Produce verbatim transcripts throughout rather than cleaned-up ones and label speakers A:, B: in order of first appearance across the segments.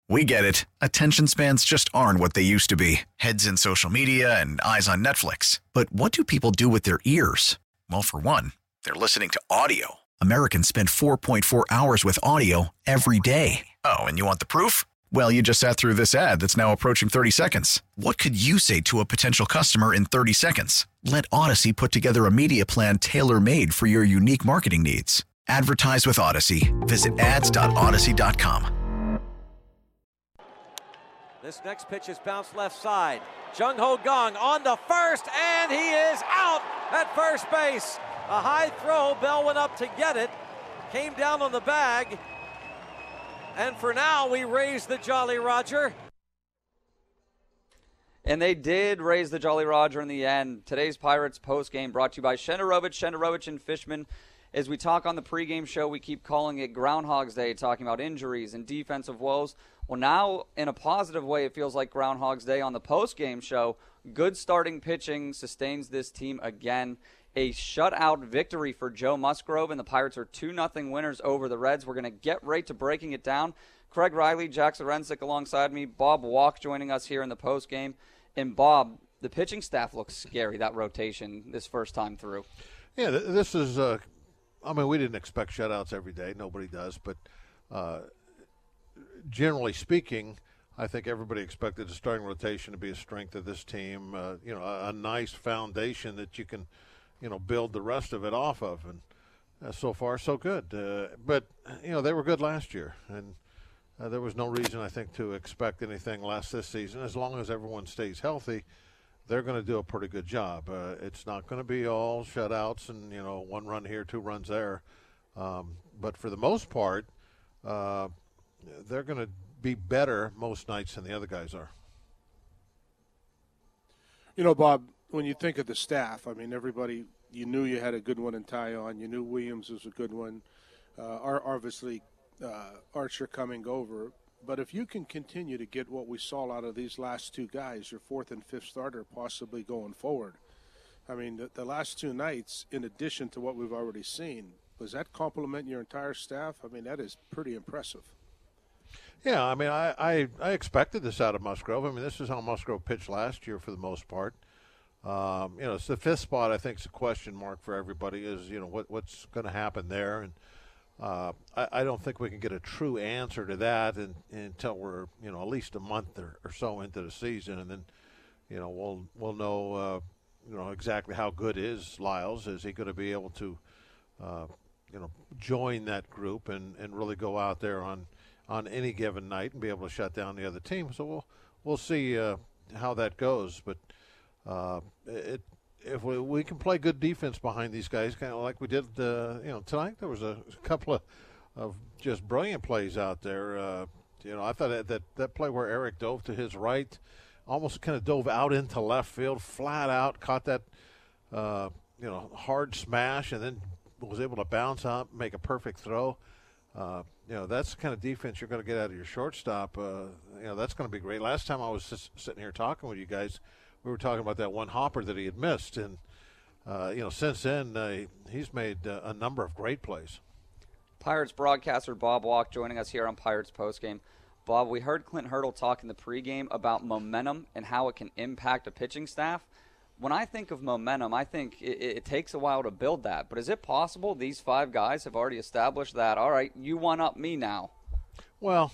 A: We get it. Attention spans just aren't what they used to be. Heads in social media and eyes on Netflix. But what do people do with their ears? Well, for one, they're listening to audio. Americans spend four point four hours with audio every day. Oh, and you want the proof? Well, you just sat through this ad that's now approaching thirty seconds. What could you say to a potential customer in thirty seconds? Let Odyssey put together a media plan tailor-made for your unique marketing needs. Advertise with Odyssey. Visit ads dot odyssey dot com.
B: This next pitch is bounced left side. Jung Ho Kang on the first, and he is out at first base. A high throw. Bell went up to get it. Came down on the bag. And for now, we raise the Jolly Roger.
C: And they did raise the Jolly Roger in the end. Today's Pirates postgame brought to you by Shenderovich, Shenderovich and Fishman. As we talk on the pregame show, we keep calling it Groundhog's Day, talking about injuries and defensive woes. Well, now, in a positive way, it feels like Groundhog's Day on the postgame show. Good starting pitching sustains this team again. A shutout victory for Joe Musgrove, and the Pirates are two nothing winners over the Reds. We're going to get right to breaking it down. Craig Riley, Jack Zarenzik alongside me, Bob Walk joining us here in the postgame. And Bob, the pitching staff looks scary, that rotation this first time through.
D: Yeah, this is, uh, I mean, we didn't expect shutouts every day. Nobody does. But uh, generally speaking, I think everybody expected the starting rotation to be a strength of this team. Uh, you know, a, a nice foundation that you can, you know, build the rest of it off of. And uh, so far, so good. Uh, but, you know, they were good last year. And uh, there was no reason, I think, to expect anything less this season. As long as everyone stays healthy, they're going to do a pretty good job. Uh, it's not going to be all shutouts and, you know, one run here, two runs there. Um, but for the most part, uh, they're going to be better most nights than the other guys are.
E: You know, Bob, when you think of the staff, I mean, everybody, you knew you had a good one in Taillon. You knew Williams was a good one. Uh, obviously, uh, Archer coming over. But if you can continue to get what we saw out of these last two guys, your fourth and fifth starter possibly going forward, I mean, the, the last two nights, in addition to what we've already seen, does that complement your entire staff? I mean, that is pretty impressive.
D: Yeah, I mean, I, I, I expected this out of Musgrove. I mean, this is how Musgrove pitched last year for the most part. Um, you know, it's the fifth spot, I think, is a question mark for everybody is, you know, what what's going to happen there. And uh, I, I don't think we can get a true answer to that in, until we're, you know, at least a month or, or so into the season. And then, you know, we'll we'll know, uh, you know, exactly how good is Lyles. Is he going to be able to, uh, you know, join that group and, and really go out there on, on any given night and be able to shut down the other team? So we'll we'll see uh, how that goes. But uh, it if we, we can play good defense behind these guys, kind of like we did, uh, you know, tonight. There was a, a couple of, of just brilliant plays out there. Uh, you know, I thought that, that that play where Eric dove to his right, almost kind of dove out into left field, flat out, caught that, uh, you know, hard smash, and then was able to bounce out, make a perfect throw. Uh, you know, that's the kind of defense you're going to get out of your shortstop. Uh, you know, that's going to be great. Last time I was just sitting here talking with you guys, we were talking about that one hopper that he had missed. And, uh, you know, since then, uh, he's made uh, a number of great plays.
C: Pirates broadcaster Bob Walk joining us here on Pirates Postgame. Bob, we heard Clint Hurdle talk in the pregame about momentum and how it can impact a pitching staff. When I think of momentum, I think it, it takes a while to build that. But is it possible these five guys have already established that, all right, you one-up me now?
D: Well,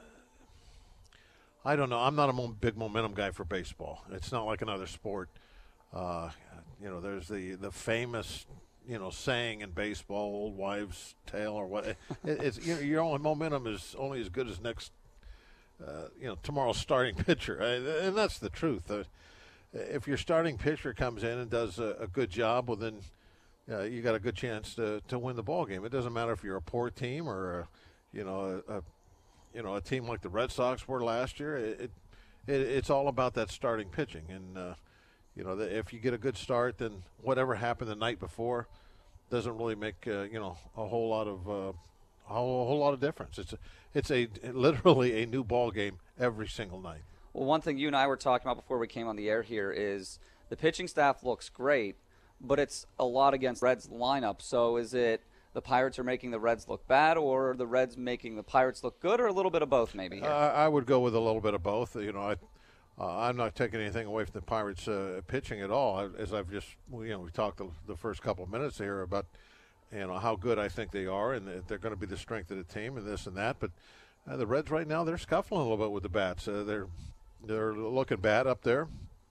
D: I don't know. I'm not a mo- big momentum guy for baseball. It's not like another sport. Uh, you know, there's the, the famous, you know, saying in baseball, old wives' tale or what. It, it's you know, your own momentum is only as good as next, uh, you know, tomorrow's starting pitcher. And that's the truth. Uh, If your starting pitcher comes in and does a, a good job, well, then uh, you got a good chance to, to win the ball game. It doesn't matter if you're a poor team or, a, you know, a, a you know a team like the Red Sox were last year. It, it it's all about that starting pitching, and uh, you know the, if you get a good start, then whatever happened the night before doesn't really make uh, you know a whole lot of uh, a whole, a whole lot of difference. It's a, it's a literally a new ball game every single night.
C: Well, one thing you and I were talking about before we came on the air here is the pitching staff looks great, but it's a lot against Reds lineup. So is it the Pirates are making the Reds look bad, or the Reds making the Pirates look good, or a little bit of both maybe here?
D: Uh, I would go with a little bit of both. You know, I, uh, I'm not taking anything away from the Pirates uh, pitching at all. As I've just, you know, we talked the, the first couple of minutes here about, you know, how good I think they are, and they're going to be the strength of the team, and this and that. But uh, the Reds right now, they're scuffling a little bit with the bats. Uh, they're they're looking bad up there.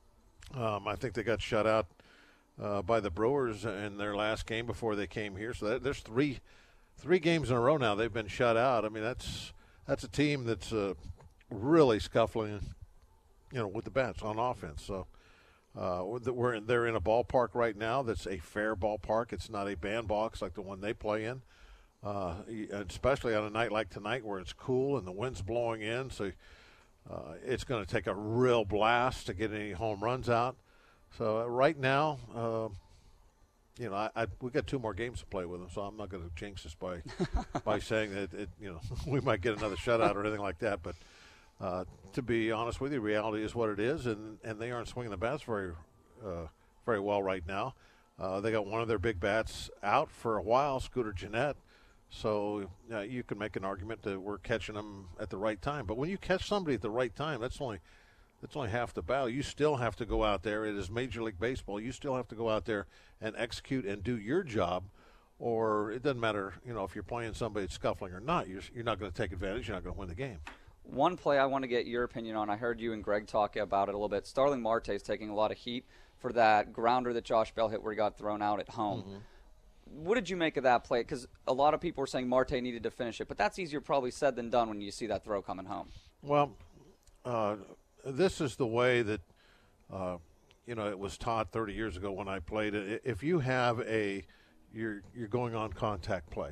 D: Um, I think they got shut out Uh, by the Brewers in their last game before they came here. So that, there's three three games in a row now they've been shut out. I mean, that's that's a team that's uh, really scuffling, you know, with the bats on offense. So uh, we're in, they're in a ballpark right now that's a fair ballpark. It's not a bandbox like the one they play in, uh, especially on a night like tonight where it's cool and the wind's blowing in. So uh, it's going to take a real blast to get any home runs out. So uh, right now, uh, you know, I, I we got two more games to play with them, so I'm not going to jinx this by by saying that it, you know, we might get another shutout or anything like that. But uh, to be honest with you, reality is what it is, and, and they aren't swinging the bats very uh, very well right now. Uh, they got one of their big bats out for a while, Scooter Gennett. So uh, you can make an argument that we're catching them at the right time. But when you catch somebody at the right time, that's only That's only half the battle. You still have to go out there. It is Major League Baseball. You still have to go out there and execute and do your job, or it doesn't matter, you know, if you're playing somebody that's scuffling or not. You're, you're not going to take advantage. You're not going to win the game.
C: One play I want to get your opinion on. I heard you and Greg talk about it a little bit. Starling Marte is taking a lot of heat for that grounder that Josh Bell hit where he got thrown out at home. Mm-hmm. What did you make of that play? Because a lot of people were saying Marte needed to finish it, but that's easier probably said than done when you see that throw coming home.
D: Well, uh, this is the way that, uh, you know, it was taught thirty years ago when I played it. If you have a, you're you're going on contact play,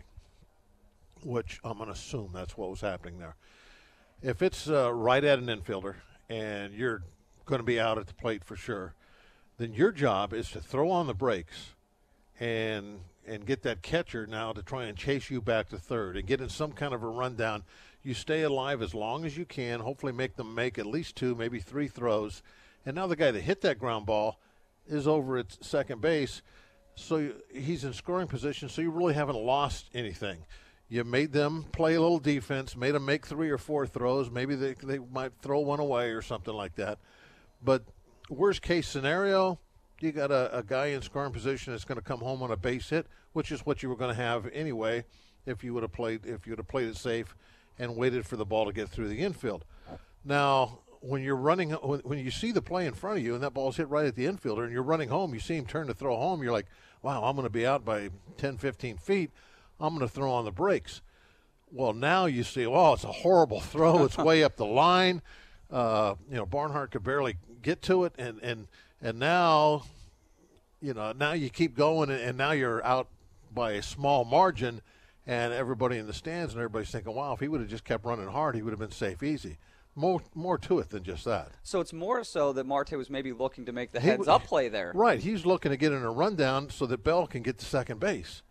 D: which I'm going to assume that's what was happening there. If it's uh, right at an infielder and you're going to be out at the plate for sure, then your job is to throw on the brakes and and get that catcher now to try and chase you back to third and get in some kind of a rundown. You stay alive as long as you can, hopefully make them make at least two, maybe three throws. And now the guy that hit that ground ball is over at second base, so he's in scoring position, so you really haven't lost anything. You made them play a little defense, made them make three or four throws. Maybe they, they might throw one away or something like that. But worst case scenario, you got a, a guy in scoring position that's going to come home on a base hit, which is what you were going to have anyway if you would have played if you would have played it safe and waited for the ball to get through the infield. Now, when you're running, when you see the play in front of you and that ball's hit right at the infielder and you're running home, you see him turn to throw home, you're like, wow, I'm going to be out by ten, fifteen feet. I'm going to throw on the brakes. Well, now you see, oh, it's a horrible throw. It's way up the line. Uh, you know, Barnhart could barely get to it, and and and now, you know, now you keep going, and now you're out by a small margin. And everybody in the stands and everybody's thinking, wow, if he would have just kept running hard, he would have been safe easy. More more to it than just that.
C: So it's more so that Marte was maybe looking to make the heads-up play there.
D: Right. He's looking to get in a rundown so that Bell can get to second base.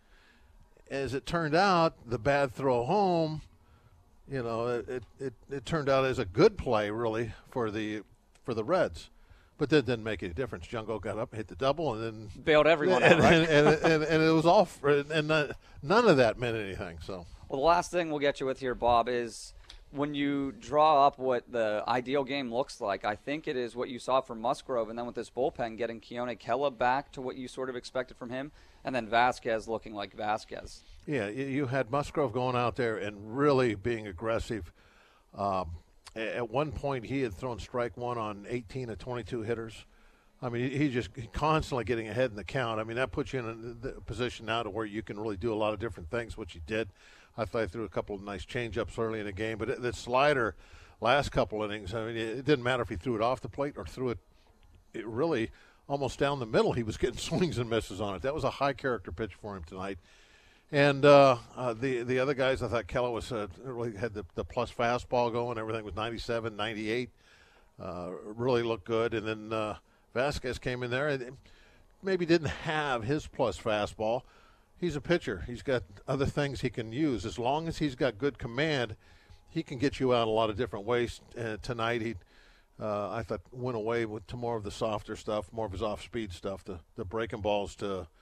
D: As it turned out, the bad throw home, you know, it, it, it turned out as a good play, really, for the for the Reds. But that didn't make any difference. Jungo got up, hit the double, and then
C: bailed everyone
D: and,
C: out, right?
D: And, and, and, and it was all, and none of that meant anything. So,
C: well, the last thing we'll get you with here, Bob, is when you draw up what the ideal game looks like. I think it is what you saw from Musgrove, and then with this bullpen, getting Keone Kela back to what you sort of expected from him, and then Vasquez looking like Vasquez.
D: Yeah, you had Musgrove going out there and really being aggressive. Um, At one point, he had thrown strike one on eighteen of twenty-two hitters. I mean, he's just constantly getting ahead in the count. I mean, that puts you in a position now to where you can really do a lot of different things, which he did. I thought he threw a couple of nice change-ups early in the game. But the slider last couple innings, I mean, it didn't matter if he threw it off the plate or threw it, it really almost down the middle. He was getting swings and misses on it. That was a high-character pitch for him tonight. And uh, uh, the the other guys, I thought Keller was uh, really had the, the plus fastball going. Everything was ninety-seven, ninety-eight. Uh, really looked good. And then uh, Vasquez came in there and maybe didn't have his plus fastball. He's a pitcher. He's got other things he can use. As long as he's got good command, he can get you out a lot of different ways. Uh, tonight he, uh, I thought, went away with to more of the softer stuff, more of his off-speed stuff, the, the breaking balls to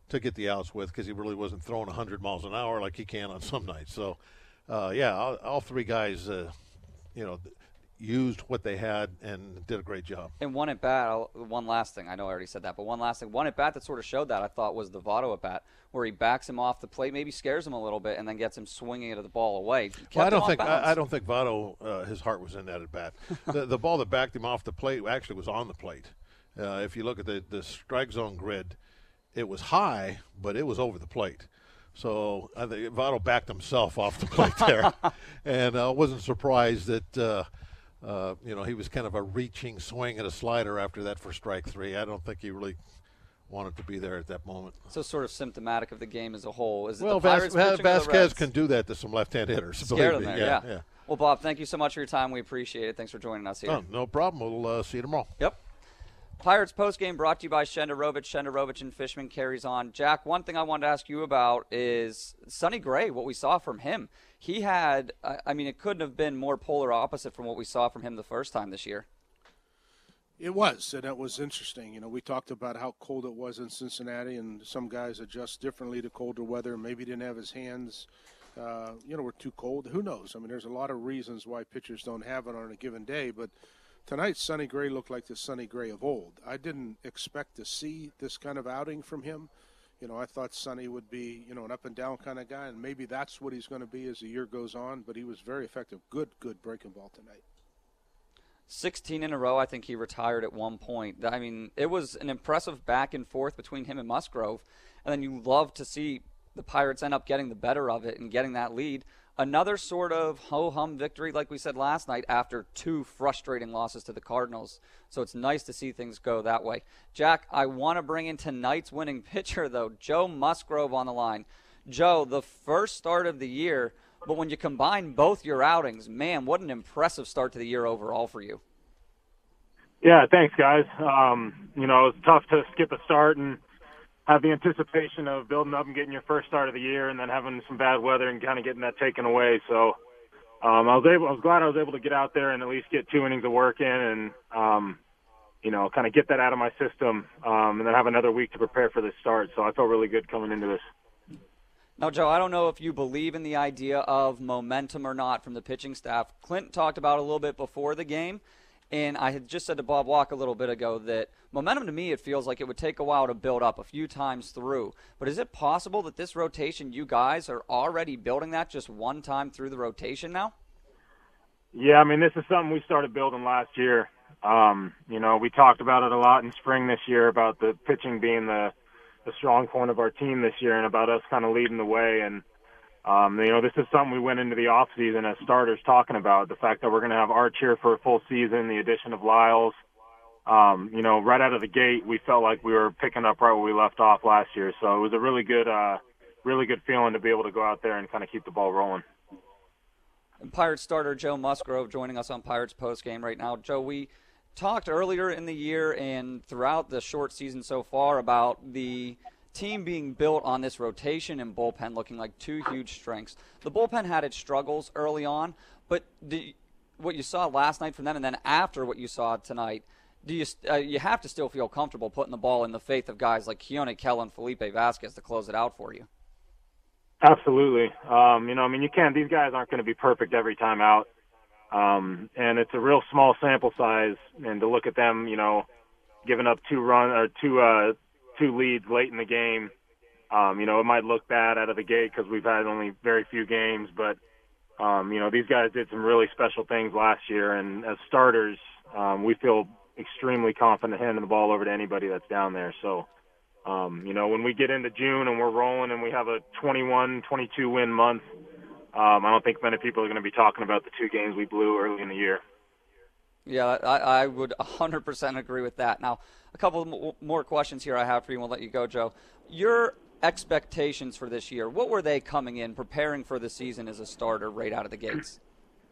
D: to get the outs with because he really wasn't throwing one hundred miles an hour like he can on some nights. So, uh, yeah, all, all three guys, uh, you know, used what they had and did a great job.
C: And one at bat, I'll- one last thing. I know I already said that, but one last thing. One at bat that sort of showed that, I thought, was the Votto at bat, where he backs him off the plate, maybe scares him a little bit, and then gets him swinging it at the ball away. Kept
D: Well, I
C: him
D: don't
C: off
D: think
C: balance.
D: I, I don't think Votto uh, his heart was in that at bat. the, the ball that backed him off the plate actually was on the plate. Uh, if you look at the, the strike zone grid, it was high, but it was over the plate. So I think Votto backed himself off the plate there, and I uh, wasn't surprised that uh, uh, you know he was kind of a reaching swing at a slider after that for strike three. I don't think he really wanted to be there at that moment.
C: So sort of symptomatic of the game as a whole. Is it
D: Well,
C: the Pirates
D: Vas-
C: pitching or the
D: Vasquez
C: Reds?
D: can do that to some left-hand hitters.
C: Scare
D: believe
C: them
D: me.
C: there,
D: yeah,
C: yeah.
D: yeah.
C: Well, Bob, thank you so much for your time. We appreciate it. Thanks for joining us here.
D: Oh, no problem. We'll uh, see you tomorrow.
C: Yep. Pirates postgame brought to you by Shenderovich. Shenderovich and Fishman carries on. Jack, one thing I wanted to ask you about is Sonny Gray, what we saw from him. He had, I I mean, it couldn't have been more polar opposite from what we saw from him the first time this year.
E: It was, and it was interesting. You know, we talked about how cold it was in Cincinnati, and some guys adjust differently to colder weather. Maybe didn't have his hands, uh, you know, were too cold. Who knows? I mean, there's a lot of reasons why pitchers don't have it on a given day, but tonight, Sonny Gray looked like the Sonny Gray of old. I didn't expect to see this kind of outing from him. You know, I thought Sonny would be, you know, an up-and-down kind of guy, and maybe that's what he's going to be as the year goes on, but he was very effective. Good, good breaking ball tonight.
C: sixteen in a row, I think he retired at one point. I mean, it was an impressive back and forth between him and Musgrove, and then you love to see the Pirates end up getting the better of it and getting that lead. Another sort of ho-hum victory, like we said last night, after two frustrating losses to the Cardinals. So it's nice to see things go that way. Jack, I want to bring in tonight's winning pitcher, though, Joe Musgrove on the line. Joe, the first start of the year, but when you combine both your outings, man, what an impressive start to the year overall for you.
F: Yeah, thanks, guys. Um, you know, it was tough to skip a start and have the anticipation of building up and getting your first start of the year, and then having some bad weather and kind of getting that taken away. So um, I was able, I was glad I was able to get out there and at least get two innings of work in, and um, you know, kind of get that out of my system, um, and then have another week to prepare for this start. So I felt really good coming into this.
C: Now, Joe, I don't know if you believe in the idea of momentum or not from the pitching staff. Clint talked about it a little bit before the game. And I had just said to Bob Walk a little bit ago that momentum, to me, it feels like it would take a while to build up a few times through. But is it possible that this rotation, you guys are already building that just one time through the rotation now?
F: Yeah, I mean, this is something we started building last year. Um, you know, we talked about it a lot in spring this year about the pitching being the, the strong point of our team this year and about us kind of leading the way. And Um, you know, this is something we went into the offseason as starters talking about, the fact that we're going to have Arch here for a full season, the addition of Lyles. Um, you know, right out of the gate, we felt like we were picking up right where we left off last year. So it was a really good, uh, really good feeling to be able to go out there and kind of keep the ball rolling.
C: And Pirates starter Joe Musgrove joining us on Pirates postgame right now. Joe, we talked earlier in the year and throughout the short season so far about the team being built on this rotation and bullpen looking like two huge strengths. The bullpen had its struggles early on, but the, what you saw last night from them and then after what you saw tonight, do you uh, you have to still feel comfortable putting the ball in the faith of guys like Keone Kela and Felipe Vasquez to close it out for you?
F: Absolutely. Um, you know, I mean, you can't, these guys aren't going to be perfect every time out. Um, and it's a real small sample size, and to look at them, you know, giving up two run or two, uh, two leads late in the game. Um, you know, it might look bad out of the gate because we've had only very few games, but, um, you know, these guys did some really special things last year. And as starters, um, we feel extremely confident handing the ball over to anybody that's down there. So, um, you know, when we get into June and we're rolling and we have a twenty-one, twenty-two win month, um, I don't think many people are going to be talking about the two games we blew early in the year.
C: Yeah, I, I would one hundred percent agree with that. Now, a couple more questions here I have for you, and we'll let you go, Joe. Your expectations for this year, what were they coming in, preparing for the season as a starter right out of the gates?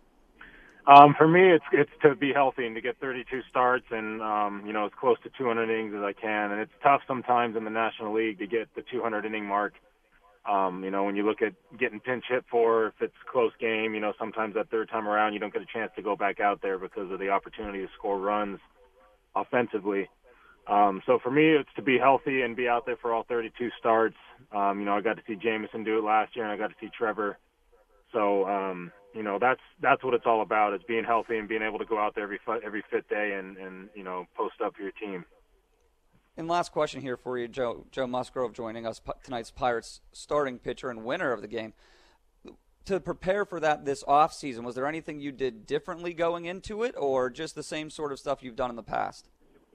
F: Um, for me, it's it's to be healthy and to get thirty-two starts and, um, you know, as close to two hundred innings as I can. And it's tough sometimes in the National League to get the two hundred inning mark. Um, you know, when you look at getting pinch hit for, if it's a close game, you know, sometimes that third time around you don't get a chance to go back out there because of the opportunity to score runs offensively. Um, so for me, it's to be healthy and be out there for all thirty-two starts. Um, you know, I got to see Jameson do it last year, and I got to see Trevor. So, um, you know, that's that's what it's all about, is being healthy and being able to go out there every every fifth day and, and you know, post up for your team.
C: And last question here for you, Joe Joe Musgrove, joining us, tonight's Pirates starting pitcher and winner of the game. To prepare for that this offseason, was there anything you did differently going into it, or just the same sort of stuff you've done in the past?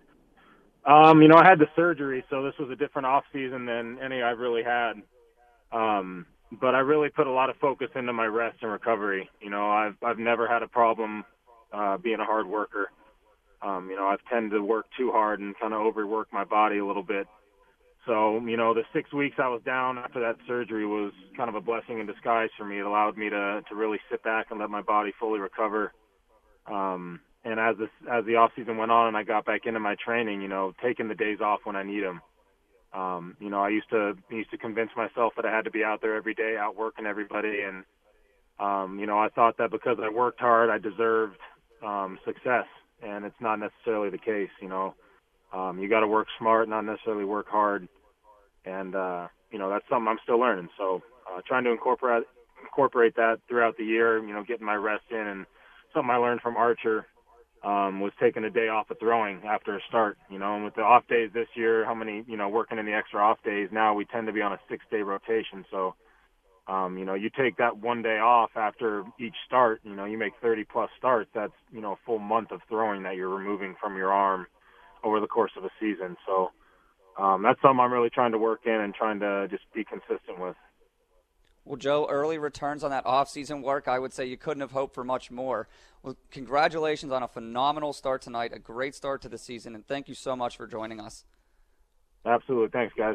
F: Um, you know, I had the surgery, so this was a different off season than any I've really had. Um, but I really put a lot of focus into my rest and recovery. You know, I've I've never had a problem uh, being a hard worker. Um, you know, I've tended to work too hard and kind of overwork my body a little bit. So, you know, the six weeks I was down after that surgery was kind of a blessing in disguise for me. It allowed me to to really sit back and let my body fully recover. Um, and as this, as the off season went on and I got back into my training, you know, taking the days off when I need them. Um, you know, I used to used to convince myself that I had to be out there every day, out working everybody, and um, you know, I thought that because I worked hard, I deserved um, success, and it's not necessarily the case. You know, um, you got to work smart, not necessarily work hard, and uh, you know, that's something I'm still learning. So, uh, trying to incorporate incorporate that throughout the year. You know, getting my rest in, and something I learned from Archer. Um, was taking a day off of throwing after a start, you know, and with the off days this year, how many, you know, working in the extra off days, now we tend to be on a six-day rotation. So, um, you know, you take that one day off after each start, you know, you make thirty-plus starts. That's, you know, a full month of throwing that you're removing from your arm over the course of a season. So um, that's something I'm really trying to work in and trying to just be consistent with.
C: Well, Joe, early returns on that off-season work, I would say you couldn't have hoped for much more. Well, congratulations on a phenomenal start tonight, a great start to the season, and thank you so much for joining us.
F: Absolutely. Thanks, guys.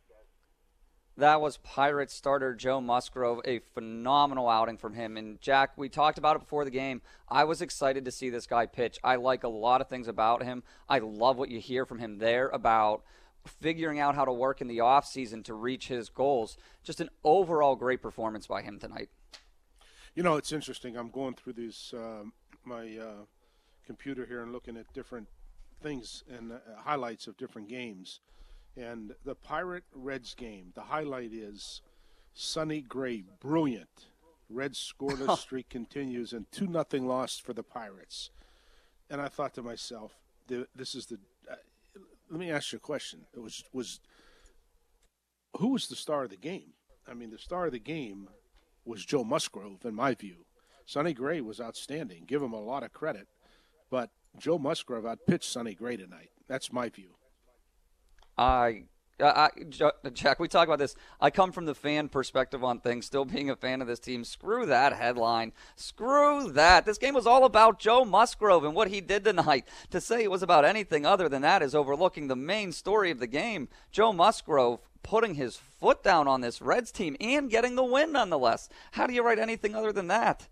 C: That was Pirates starter Joe Musgrove, a phenomenal outing from him. And, Jack, we talked about it before the game. I was excited to see this guy pitch. I like a lot of things about him. I love what you hear from him there about figuring out how to work in the offseason to reach his goals. Just an overall great performance by him tonight.
E: You know, it's interesting. I'm going through these uh, my uh, computer here and looking at different things and uh, highlights of different games. And the Pirate-Reds game, the highlight is Sonny Gray, brilliant. Reds scoreless streak continues, and two nothing loss for the Pirates. And I thought to myself, this is the uh, – let me ask you a question. It was was who was the star of the game? I mean, the star of the game was Joe Musgrove, in my view. Sonny Gray was outstanding. Give him a lot of credit. But Joe Musgrove outpitched Sonny Gray tonight. That's my view.
C: I, I, Jack, we talk about this. I come from the fan perspective on things, still being a fan of this team. Screw that headline. Screw that. This game was all about Joe Musgrove and what he did tonight. To say it was about anything other than that is overlooking the main story of the game. Joe Musgrove putting his foot down on this Reds team and getting the win nonetheless. How do you write anything other than that?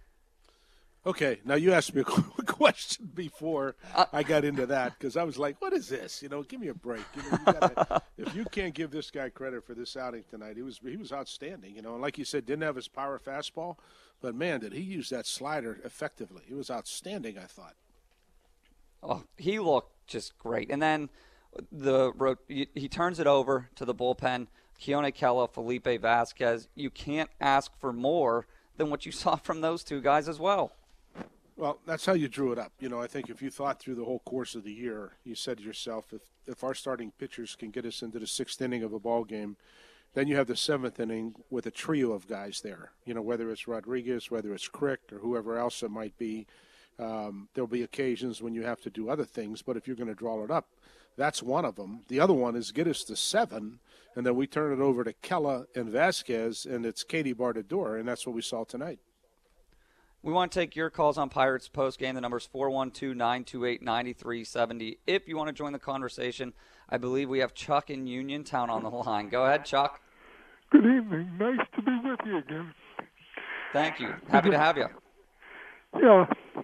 E: Okay, now you asked me a question before uh, I got into that because I was like, what is this? You know, give me a break. You know, you gotta, if you can't give this guy credit for this outing tonight, he was he was outstanding. You know, and like you said, didn't have his power fastball, but, man, did he use that slider effectively. It was outstanding, I thought.
C: Oh, he looked just great. And then the he turns it over to the bullpen, Keone Kela, Felipe Vasquez. You can't ask for more than what you saw from those two guys as well.
E: Well, that's how you drew it up. You know, I think if you thought through the whole course of the year, you said to yourself, if if our starting pitchers can get us into the sixth inning of a ball game, then you have the seventh inning with a trio of guys there. You know, whether it's Rodriguez, whether it's Crick, or whoever else it might be. Um, there'll be occasions when you have to do other things, but if you're going to draw it up, that's one of them. The other one is get us to seven, and then we turn it over to Kela and Vasquez, and it's Katie Bardador, and that's what we saw tonight.
C: We want to take your calls on Pirates postgame. The number's four one two, nine two eight, nine three seven zero. If you want to join the conversation, I believe we have Chuck in Uniontown on the line. Go ahead, Chuck.
G: Good evening. Nice to be with you again.
C: Thank you. Happy to have you.
G: Yeah.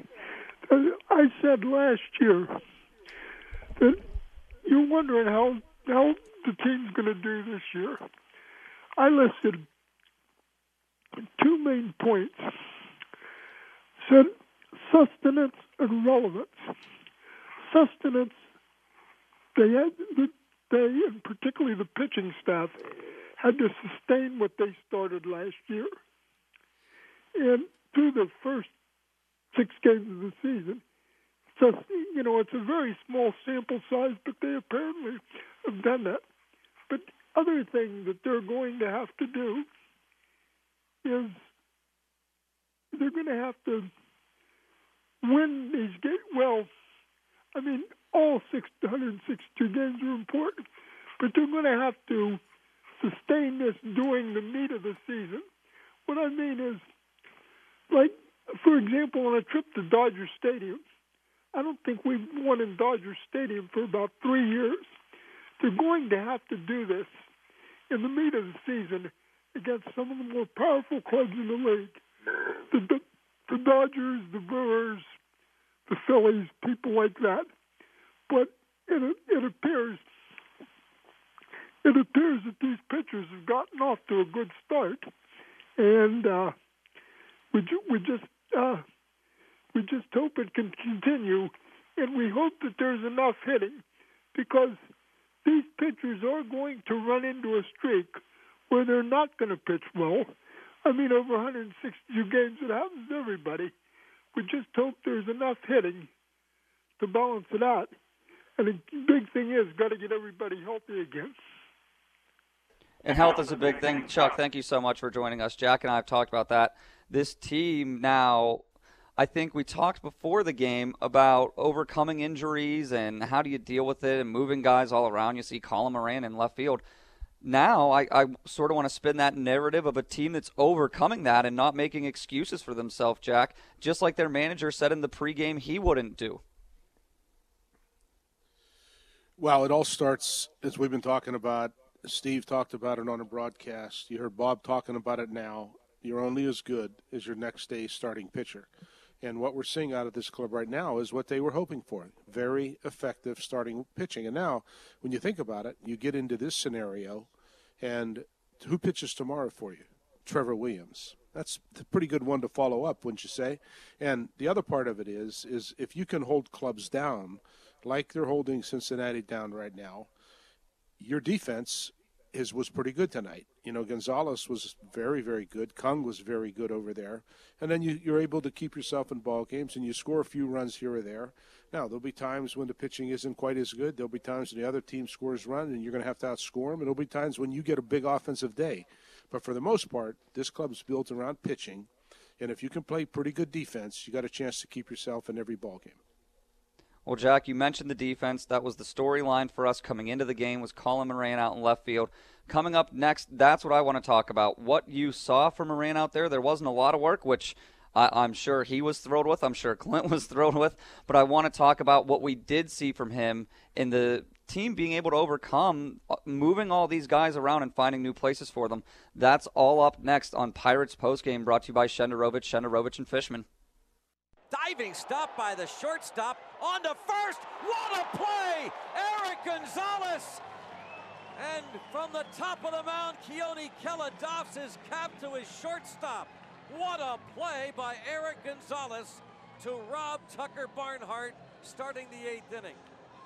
G: I said last year that you're wondering how, how the team's going to do this year. I listed two main points. Said sustenance and relevance. Sustenance they had they and particularly the pitching staff had to sustain what they started last year. And through the first six games of the season, so you know it's a very small sample size, but they apparently have done that. But other thing that they're going to have to do is they're going to have to win these games. Well, I mean, all six hundred sixty-two games are important, but they're going to have to sustain this during the meat of the season. What I mean is, like, for example, on a trip to Dodger Stadium, I don't think we've won in Dodger Stadium for about three years. They're going to have to do this in the meat of the season against some of the more powerful clubs in the league. The, the, the Dodgers, the Brewers, the Phillies, people like that. But it, it appears it appears that these pitchers have gotten off to a good start, and uh, we ju- we just uh, we just hope it can continue, and we hope that there's enough hitting, because these pitchers are going to run into a streak where they're not going to pitch well. I mean, over one hundred sixty-two games, it happens to everybody. We just hope there's enough hitting to balance it out. And the big thing is, got to get everybody healthy again.
C: And health is a big thing. Chuck, thank you so much for joining us. Jack and I have talked about that. This team now, I think we talked before the game about overcoming injuries and how do you deal with it and moving guys all around. You see Colin Moran in left field. Now I, I sort of want to spin that narrative of a team that's overcoming that and not making excuses for themselves, Jack, just like their manager said in the pregame he wouldn't do.
E: Well, it all starts, as we've been talking about. Steve talked about it on a broadcast. You heard Bob talking about it now. You're only as good as your next day's starting pitcher. And what we're seeing out of this club right now is what they were hoping for. Very effective starting pitching. And now, when you think about it, you get into this scenario, and who pitches tomorrow for you? Trevor Williams. That's a pretty good one to follow up, wouldn't you say? And the other part of it is, is if you can hold clubs down like they're holding Cincinnati down right now, your defense is was pretty good tonight. You know, Gonzalez was very, very good. Kung was very good over there. And then you, you're able to keep yourself in ball games, and you score a few runs here or there. Now, there'll be times when the pitching isn't quite as good. There'll be times when the other team scores run, and you're going to have to outscore them. And there'll be times when you get a big offensive day. But for the most part, this club's built around pitching. And if you can play pretty good defense, you got a chance to keep yourself in every ball game.
C: Well, Jack, you mentioned the defense. That was the storyline for us coming into the game, was Colin Moran out in left field. Coming up next, that's what I want to talk about. What you saw from Moran out there, there wasn't a lot of work, which I, I'm sure he was thrilled with. I'm sure Clint was thrilled with. But I want to talk about what we did see from him in the team being able to overcome, moving all these guys around and finding new places for them. That's all up next on Pirates Postgame, brought to you by Shenderovich, Shenderovich and Fishman.
B: Diving stop by the shortstop on to first. What a play! Eric Gonzalez. And from the top of the mound, Keone Kela doffs his cap to his shortstop. What a play by Eric Gonzalez to rob Tucker Barnhart, starting the eighth inning.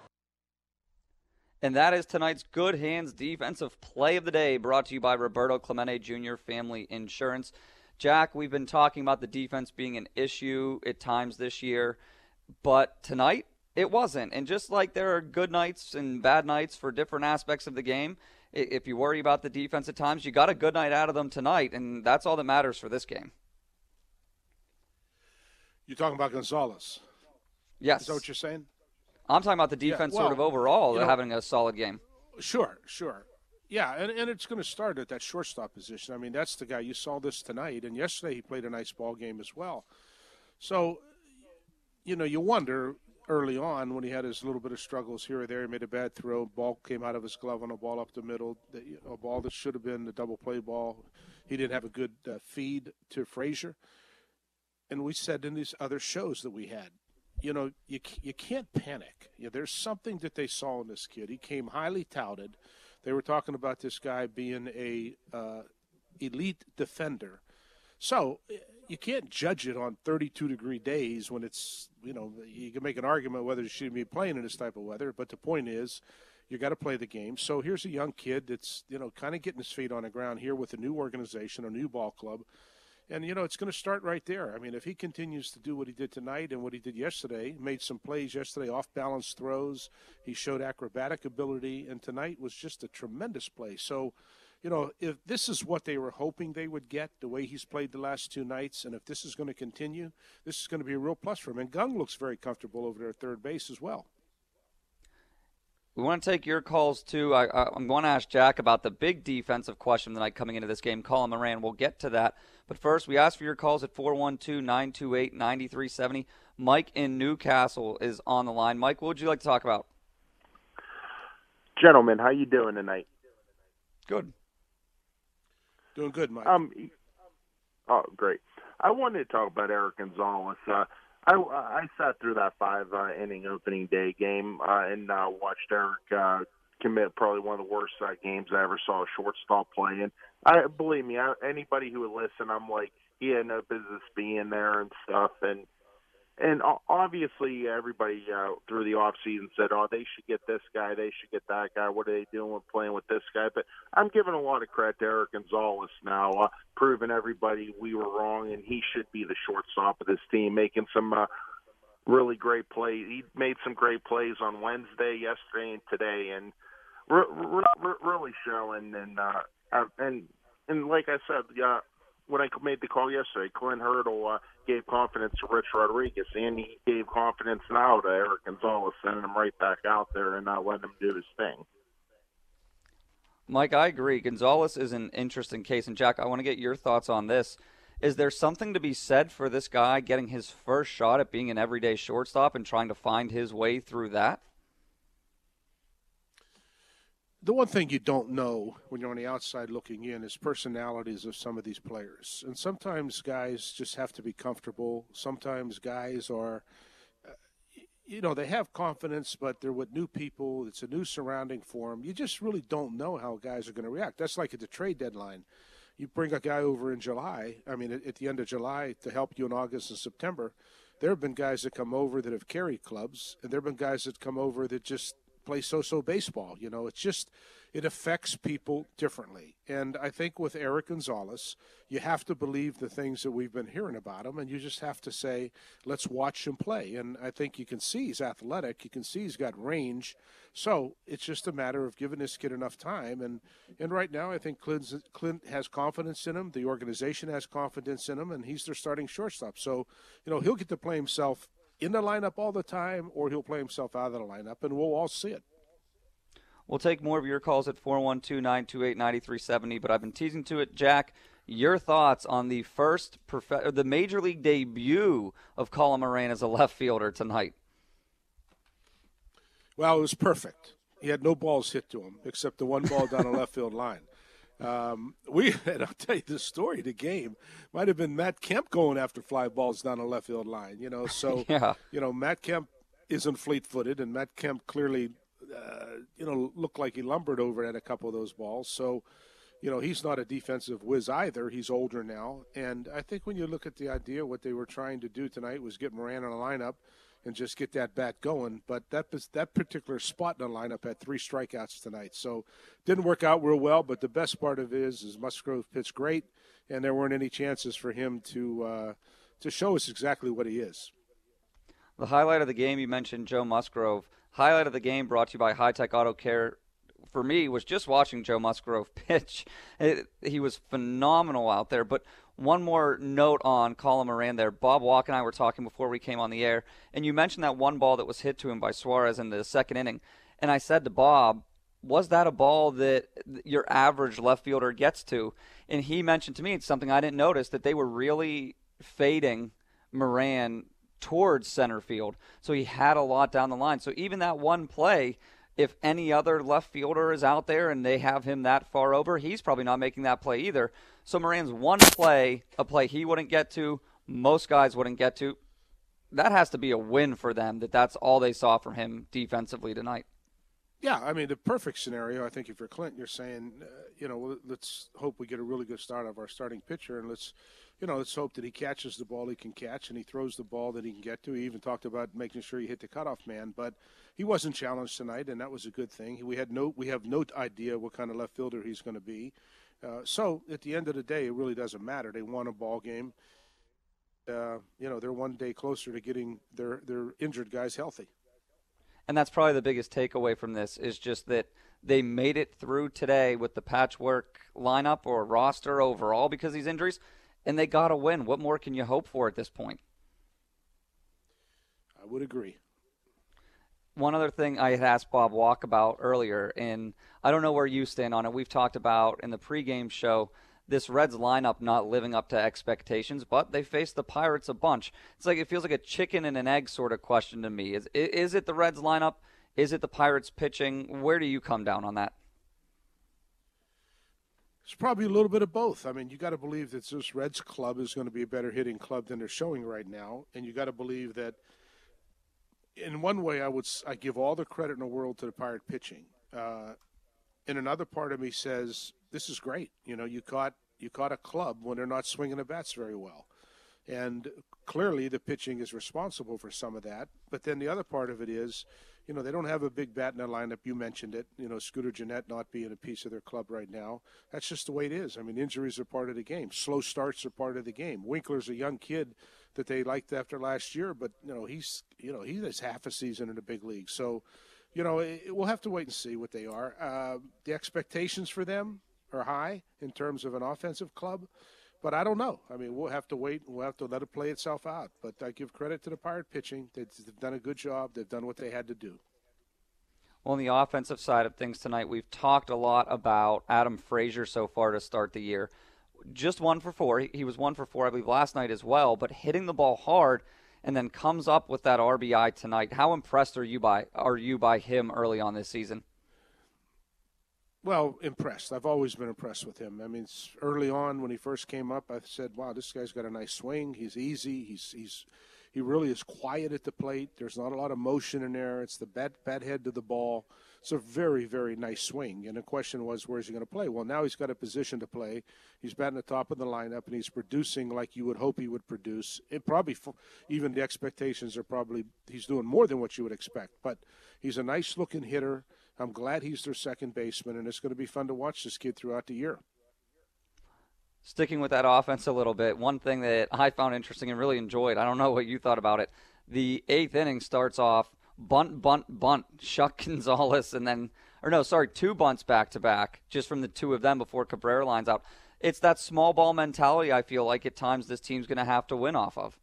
C: And that is tonight's Good Hands Defensive Play of the Day, brought to you by Roberto Clemente Junior Family Insurance. Jack, we've been talking about the defense being an issue at times this year, but tonight it wasn't. And just like there are good nights and bad nights for different aspects of the game, if you worry about the defense at times, you got a good night out of them tonight, and that's all that matters for this game.
E: You're talking about Gonzalez?
C: Yes.
E: Is that what you're saying?
C: I'm talking about the defense
E: yeah, well,
C: sort of overall,
E: you know,
C: having a solid game.
E: Sure, sure. Yeah, and, and it's going to start at that shortstop position. I mean, that's the guy. You saw this tonight, and yesterday he played a nice ball game as well. So, you know, you wonder early on when he had his little bit of struggles here or there. He made a bad throw. Ball came out of his glove on a ball up the middle, a ball that should have been a double play ball. He didn't have a good uh, feed to Frazier. And we said in these other shows that we had, you know, you you can't panic. You know, there's something that they saw in this kid. He came highly touted. They were talking about this guy being a uh, elite defender. So, you can't judge it on thirty-two degree days when it's, you know, you can make an argument whether you should be playing in this type of weather. But the point is, you got to play the game. So here's a young kid that's, you know, kind of getting his feet on the ground here with a new organization, a new ball club. And, you know, it's going to start right there. I mean, if he continues to do what he did tonight and what he did yesterday, made some plays yesterday, off-balance throws, he showed acrobatic ability, and tonight was just a tremendous play. So, you know, if this is what they were hoping they would get, the way he's played the last two nights, and if this is going to continue, this is going to be a real plus for him. And Gung looks very comfortable over there at third base as well.
C: We want to take your calls, too. I, I, I'm going to ask Jack about the big defensive question tonight coming into this game, Colin Moran. We'll get to that. But first, we ask for your calls at four one two, nine two eight, nine three seven zero. Mike in Newcastle is on the line. Mike, what would you like to talk about?
H: Gentlemen, how you doing tonight?
C: Good.
E: Doing good, Mike.
H: Um, oh, great. I wanted to talk about Eric Gonzalez. Uh, I, I sat through that five-inning uh, opening day game uh, and uh, watched Eric uh, commit probably one of the worst uh, games I ever saw a shortstop play in. I believe me, I, anybody who would listen, I'm like, he had no business being there and stuff. And and obviously everybody uh, through the offseason said, oh, they should get this guy, they should get that guy. What are they doing with playing with this guy? But I'm giving a lot of credit to Eric Gonzalez now, uh, proving everybody we were wrong, and he should be the shortstop of this team, making some uh, really great plays. He made some great plays on Wednesday, yesterday, and today, and re- re- really showing. And uh, and and like I said, uh, when I made the call yesterday, Clint Hurdle uh, gave confidence to Rich Rodriguez, and he gave confidence now to Eric Gonzalez, sending him right back out there and not letting him do his thing.
C: Mike, I agree. Gonzalez is an interesting case. And, Jack, I want to get your thoughts on this. Is there something to be said for this guy getting his first shot at being an everyday shortstop and trying to find his way through that?
E: The one thing you don't know when you're on the outside looking in is personalities of some of these players. And sometimes guys just have to be comfortable. Sometimes guys are, uh, you know, they have confidence, but they're with new people. It's a new surrounding for them. You just really don't know how guys are going to react. That's like at the trade deadline. You bring a guy over in July, I mean, at, at the end of July to help you in August and September. There have been guys that come over that have carried clubs, and there have been guys that come over that just play so-so baseball. You know, it's just, it affects people differently. And I think with Eric Gonzalez, you have to believe the things that we've been hearing about him, and you just have to say, let's watch him play. And I think you can see he's athletic. You can see he's got range. So it's just a matter of giving this kid enough time. And, and right now, I think Clint, Clint has confidence in him. The organization has confidence in him, and he's their starting shortstop. So, you know, he'll get to play himself in the lineup all the time, or he'll play himself out of the lineup, and we'll all see it.
C: We'll take more of your calls at four one two, nine two eight, nine three seven zero, but I've been teasing to it. Jack, your thoughts on the first, prof- the Major League debut of Colin Moran as a left fielder tonight?
E: Well, it was perfect. He had no balls hit to him except the one ball down the left field line. Um, we, and I'll tell you the story, the game might have been Matt Kemp going after fly balls down the left field line, you know, so,
C: yeah.
E: you know, Matt Kemp isn't fleet-footed, and Matt Kemp clearly, uh, you know, looked like he lumbered over at a couple of those balls. So, you know, he's not a defensive whiz either. He's older now. And I think when you look at the idea, what they were trying to do tonight was get Moran in a lineup and just get that bat going. But that that particular spot in the lineup had three strikeouts tonight. So didn't work out real well, but the best part of it is, is Musgrove pitched great, and there weren't any chances for him to uh, to show us exactly what he is.
C: The highlight of the game, you mentioned Joe Musgrove. Highlight of the game brought to you by High Tech Auto Care. For me, was just watching Joe Musgrove pitch. It, he was phenomenal out there. But one more note on Colin Moran there. Bob Walk and I were talking before we came on the air, and you mentioned that one ball that was hit to him by Suarez in the second inning. And I said to Bob, was that a ball that your average left fielder gets to? And he mentioned to me, it's something I didn't notice, that they were really fading Moran towards center field. So he had a lot down the line. So even that one play, if any other left fielder is out there and they have him that far over, he's probably not making that play either. So Moran's one play, a play he wouldn't get to, most guys wouldn't get to. That has to be a win for them, that that's all they saw from him defensively tonight.
E: Yeah, I mean, the perfect scenario, I think if you're Clinton, you're saying, uh, you know, let's hope we get a really good start of our starting pitcher, and let's, you know, let's hope that he catches the ball he can catch and he throws the ball that he can get to. He even talked about making sure he hit the cutoff man, but he wasn't challenged tonight, and that was a good thing. We had no, we have no idea what kind of left fielder he's going to be. Uh, so at the end of the day, it really doesn't matter. They won a ball game. Uh, you know, they're one day closer to getting their, their injured guys healthy.
C: And that's probably the biggest takeaway from this is just that they made it through today with the patchwork lineup or roster overall because of these injuries, and they got a win. What more can you hope for at this point?
E: I would agree.
C: One other thing I had asked Bob Walk about earlier, and I don't know where you stand on it. We've talked about in the pregame show this Reds lineup not living up to expectations, but they faced the Pirates a bunch. It's like it feels like a chicken and an egg sort of question to me. Is is it the Reds lineup? Is it the Pirates pitching? Where do you come down on that?
E: It's probably a little bit of both. I mean, you got to believe that this Reds club is going to be a better hitting club than they're showing right now, and you got to believe that. In one way, I would I give all the credit in the world to the Pirate pitching. Uh, and another part of me says, this is great. You know, you caught you caught a club when they're not swinging the bats very well. And clearly the pitching is responsible for some of that. But then the other part of it is, you know, they don't have a big bat in their lineup. You mentioned it, you know, Scooter Gennett not being a piece of their club right now. That's just the way it is. I mean, injuries are part of the game. Slow starts are part of the game. Winkler's a young kid that they liked after last year, but, you know, he's, you know, he has half a season in the big league. So, you know, it, we'll have to wait and see what they are. Uh, the expectations for them are high in terms of an offensive club, but I don't know. I mean, we'll have to wait. We'll have to let it play itself out. But I give credit to the Pirate pitching. They've, they've done a good job. They've done what they had to do.
C: Well, on the offensive side of things tonight, we've talked a lot about Adam Frazier so far to start the year. Just one for four. He was one for four, I believe, last night as well, but hitting the ball hard and then comes up with that R B I tonight. How impressed are you by are you by him early on this season?
E: Well, impressed. I've always been impressed with him. I mean, early on when he first came up, I said, wow, this guy's got a nice swing. He's easy. He's he's he really is quiet at the plate. There's not a lot of motion in there. It's the bat, bat head to the ball. It's a very, very nice swing. And the question was, where's he going to play? Well, now he's got a position to play. He's batting the top of the lineup, and he's producing like you would hope he would produce. It probably, even the expectations are probably, he's doing more than what you would expect. But he's a nice-looking hitter. I'm glad he's their second baseman, and it's going to be fun to watch this kid throughout the year.
C: Sticking with that offense a little bit, one thing that I found interesting and really enjoyed, I don't know what you thought about it, the eighth inning starts off bunt, bunt, bunt, Shuck Gonzalez, and then, or no, sorry, two bunts back-to-back, just from the two of them before Cabrera lines out. It's that small ball mentality I feel like at times this team's going to have to win off of.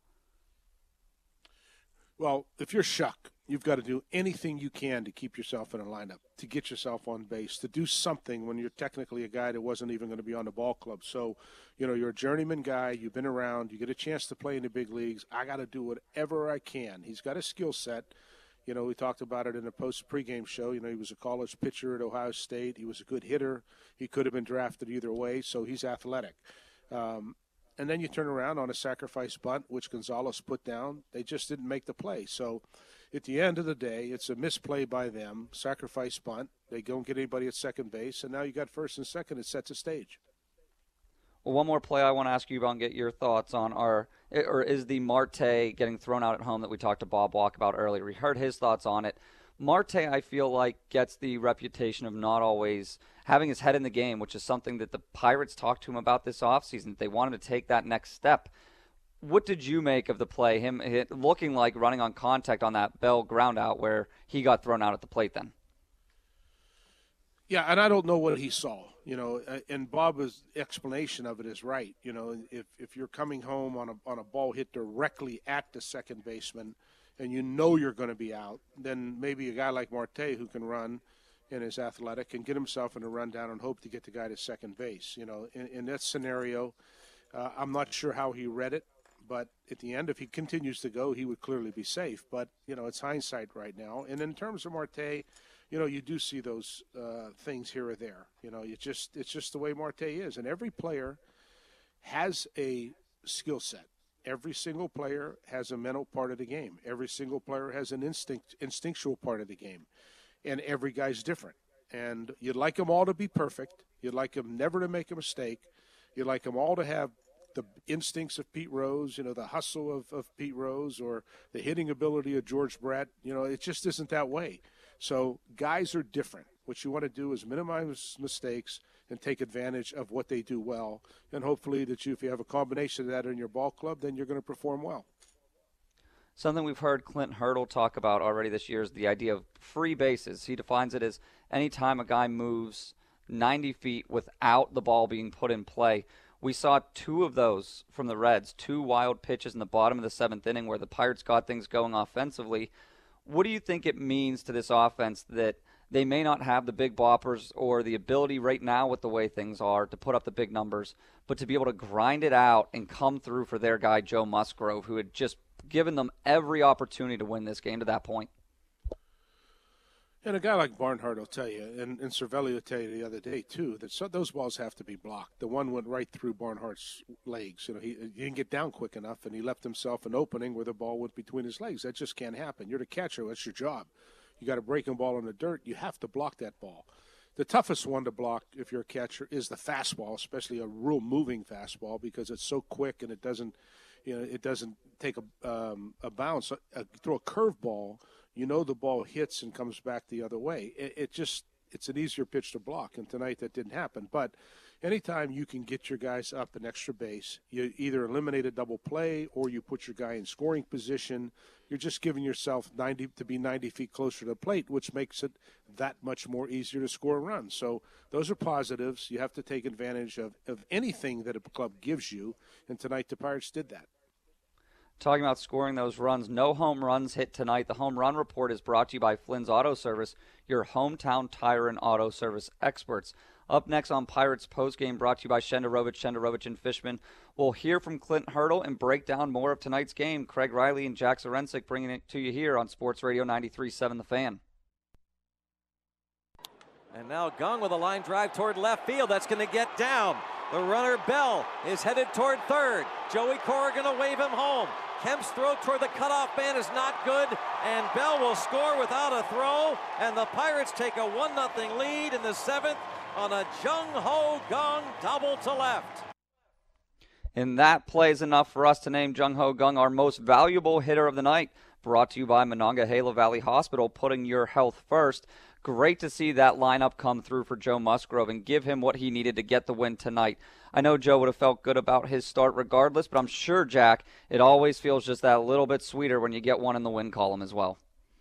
E: Well, if you're Shuck, you've got to do anything you can to keep yourself in a lineup, to get yourself on base, to do something when you're technically a guy that wasn't even going to be on the ball club. So, you know, you're a journeyman guy. You've been around. You get a chance to play in the big leagues. I got to do whatever I can. He's got a skill set. You know, we talked about it in the post pregame show. You know, he was a college pitcher at Ohio State. He was a good hitter. He could have been drafted either way, so he's athletic. Um, and then you turn around on a sacrifice bunt, which Gonzalez put down. They just didn't make the play. So at the end of the day, it's a misplay by them, sacrifice bunt. They don't get anybody at second base, and now you got first and second. It sets a stage.
C: Well, one more play I want to ask you about and get your thoughts on are, or is the Marte getting thrown out at home that we talked to Bob Walk about earlier. We heard his thoughts on it. Marte, I feel like, gets the reputation of not always having his head in the game, which is something that the Pirates talked to him about this offseason. They wanted to take that next step. What did you make of the play, him hit, looking like running on contact on that Bell ground out where he got thrown out at the plate then?
E: Yeah, and I don't know what he saw, you know, and Bob's explanation of it is right. You know, if if you're coming home on a on a ball hit directly at the second baseman and you know you're going to be out, then maybe a guy like Marte who can run and is athletic can get himself in a rundown and hope to get the guy to second base. You know, in, in that scenario, uh, I'm not sure how he read it, but at the end, if he continues to go, he would clearly be safe. But, you know, it's hindsight right now. And in terms of Marte, you know, you do see those uh, things here or there. You know, you just it's just the way Marte is. And every player has a skill set. Every single player has a mental part of the game. Every single player has an instinct, instinctual part of the game. and every guy's different. And you'd like them all to be perfect. You'd like them never to make a mistake. You'd like them all to have the instincts of Pete Rose, you know, the hustle of, of Pete Rose, or the hitting ability of George Brett. You know, it just isn't that way. So guys are different. What you want to do is minimize mistakes and take advantage of what they do well. And hopefully that you, if you have a combination of that in your ball club, then you're going to perform well.
C: Something we've heard Clint Hurdle talk about already this year is the idea of free bases. He defines it as any time a guy moves ninety feet without the ball being put in play. We saw two of those from the Reds, two wild pitches in the bottom of the seventh inning where the Pirates got things going offensively. What do you think it means to this offense that they may not have the big boppers or the ability right now with the way things are to put up the big numbers, but to be able to grind it out and come through for their guy, Joe Musgrove, who had just given them every opportunity to win this game to that point?
E: And a guy like Barnhart will tell you, and, and Cervelli will tell you the other day, too, that so, those balls have to be blocked. The one went right through Barnhart's legs. You know, he, he didn't get down quick enough, and he left himself an opening where the ball went between his legs. That just can't happen. You're the catcher. That's your job. You got a breaking ball in the dirt. You have to block that ball. The toughest one to block if you're a catcher is the fastball, especially a real moving fastball, because it's so quick and it doesn't, you know, it doesn't take a, um, a bounce. Uh, throw a curveball, you know the ball hits and comes back the other way. It, it just it's an easier pitch to block, and tonight that didn't happen. But anytime you can get your guys up an extra base, you either eliminate a double play or you put your guy in scoring position. You're just giving yourself ninety to be ninety feet closer to the plate, which makes it that much more easier to score a run. So those are positives. You have to take advantage of, of anything that a club gives you, and tonight the Pirates did that.
C: Talking about scoring those runs, no home runs hit tonight. The Home Run Report is brought to you by Flynn's Auto Service, your hometown tire and auto service experts. Up next on Pirates Postgame, brought to you by Shenderovich, Shenderovich and Fishman. We'll hear from Clint Hurdle and break down more of tonight's game. Craig Riley and Jack Zarensic bringing it to you here on Sports Radio ninety-three point seven The Fan.
B: And now Gong with a line drive toward left field. That's going to get down. The runner, Bell, is headed toward third. Joey Cora going to wave him home. Kemp's throw toward the cutoff man is not good, and Bell will score without a throw, and the Pirates take a one nothing lead in the seventh on a Jung Ho Gong double to left.
C: And that play is enough for us to name Jung Ho Gong our most valuable hitter of the night. Brought to you by Monongahela Valley Hospital, putting your health first. Great to see that lineup come through for Joe Musgrove and give him what he needed to get the win tonight. I know Joe would have felt good about his start regardless, but I'm sure, Jack, it always feels just that little bit sweeter when you get one in the win column as well.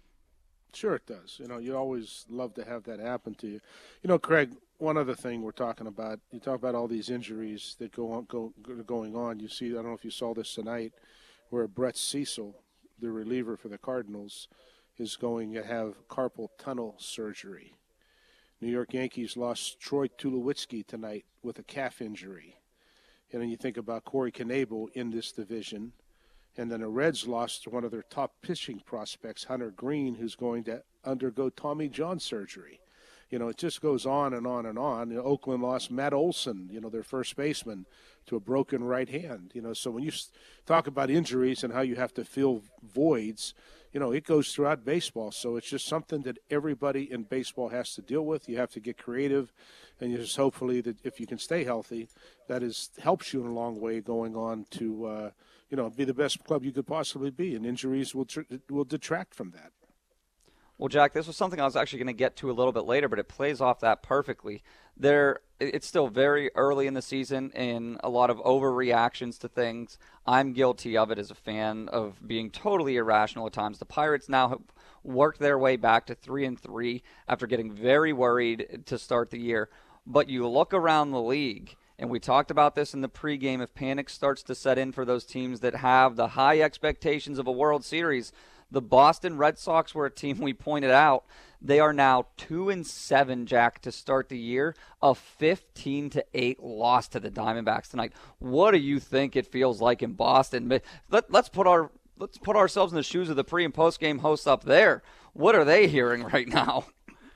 E: Sure it does. You know, you always love to have that happen to you. You know, Craig, one other thing we're talking about, you talk about all these injuries that go on, go, going on. You see, I don't know if you saw this tonight, where Brett Cecil, the reliever for the Cardinals, is going to have carpal tunnel surgery. New York Yankees lost Troy Tulowitzki tonight with a calf injury. And then you think about Corey Knebel in this division. And then the Reds lost one of their top pitching prospects, Hunter Green, who's going to undergo Tommy John surgery. You know, it just goes on and on and on. You know, Oakland lost Matt Olson, you know, their first baseman, to a broken right hand. You know, so when you talk about injuries and how you have to fill voids, you know, it goes throughout baseball. So it's just something that everybody in baseball has to deal with. You have to get creative, and you just hopefully that if you can stay healthy, that is helps you in a long way going on to, uh, you know, be the best club you could possibly be. And injuries will tr- will detract from that.
C: Well, Jack, this was something I was actually going to get to a little bit later, but it plays off that perfectly. There, it's still very early in the season and a lot of overreactions to things. I'm guilty of it as a fan of being totally irrational at times. The Pirates now have worked their way back to three and three after getting very worried to start the year. But you look around the league, and we talked about this in the pregame, if panic starts to set in for those teams that have the high expectations of a World Series. The Boston Red Sox were a team we pointed out. They are now two and seven, Jack, to start the year. A fifteen to eight loss to the Diamondbacks tonight. What do you think it feels like in Boston? Let, let's put our let's put ourselves in the shoes of the pre and post game hosts up there. What are they hearing right now?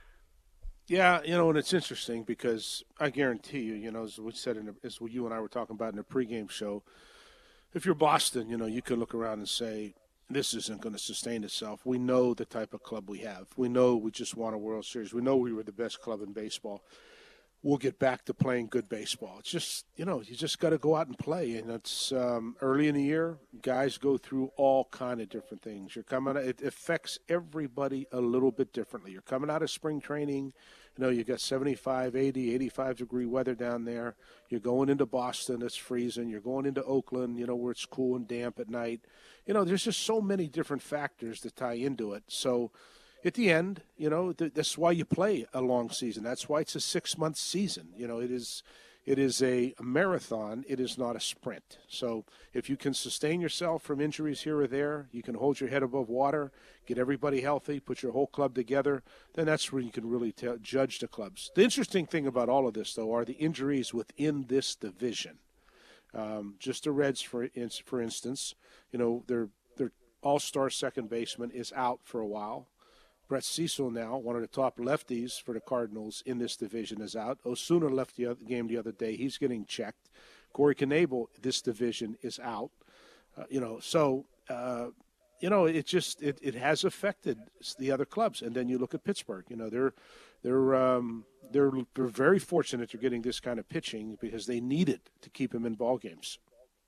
E: Yeah, you know, and it's interesting because I guarantee you, you know, as we said, in the, as you and I were talking about in the pregame show, if you're Boston, you know, you could look around and say, this isn't going to sustain itself. We know the type of club we have. We know we just won a World Series. We know we were the best club in baseball. We'll get back to playing good baseball. It's just, you know, you just got to go out and play. And it's um, early in the year, guys go through all kind of different things. You're coming, it affects everybody a little bit differently. You're coming out of spring training. You know, you got seventy-five, eighty, eighty-five degree weather down there. You're going into Boston, it's freezing. You're going into Oakland, you know, where it's cool and damp at night. You know, there's just so many different factors that tie into it. So at the end, you know, th- that's why you play a long season. That's why it's a six-month season. You know, it is it is a, a marathon. It is not a sprint. So if you can sustain yourself from injuries here or there, you can hold your head above water, get everybody healthy, put your whole club together, then that's where you can really t- judge the clubs. The interesting thing about all of this, though, are the injuries within this division. Um, just the Reds, for in- for instance, you know, their their all-star second baseman is out for a while. Brett Cecil now, one of the top lefties for the Cardinals in this division, is out. Osuna left the other game the other day. He's getting checked. Corey Knebel, this division, is out. Uh, you know, so, uh, you know, it just it, it has affected the other clubs. And then you look at Pittsburgh. You know, they're they're um, they're they're very fortunate they're getting this kind of pitching because they need it to keep him in ball games.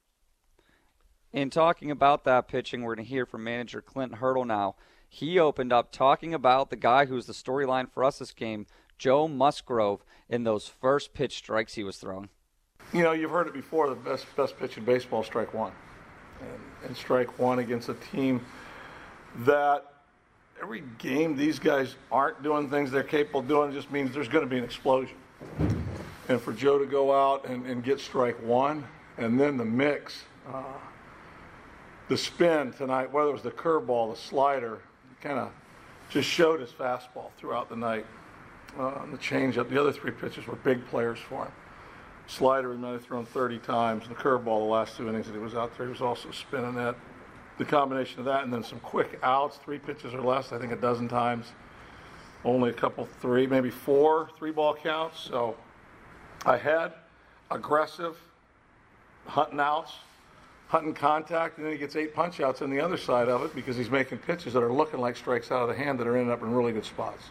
C: In talking about that pitching, we're going to hear from manager Clint Hurdle now. He opened up talking about the guy who's the storyline for us this game, Joe Musgrove, in those first pitch strikes he was throwing.
I: You know, you've heard it before, the best best pitch in baseball, strike one. And, and strike one against a team that every game these guys aren't doing things they're capable of doing just means there's going to be an explosion. And for Joe to go out and, and get strike one, and then the mix, uh, the spin tonight, whether it was the curveball, the slider, kind of just showed his fastball throughout the night. Uh, the changeup, the other three pitches were big players for him. Slider, he might have thrown thirty times. The curveball, the last two innings that he was out there, he was also spinning that. The combination of that and then some quick outs, three pitches or less, I think a dozen times. Only a couple, three, maybe four three-ball counts. So ahead, aggressive, hunting outs, hunting contact, and then he gets eight punch-outs on the other side of it because he's making pitches that are looking like strikes out of the hand that are ending up in really good spots.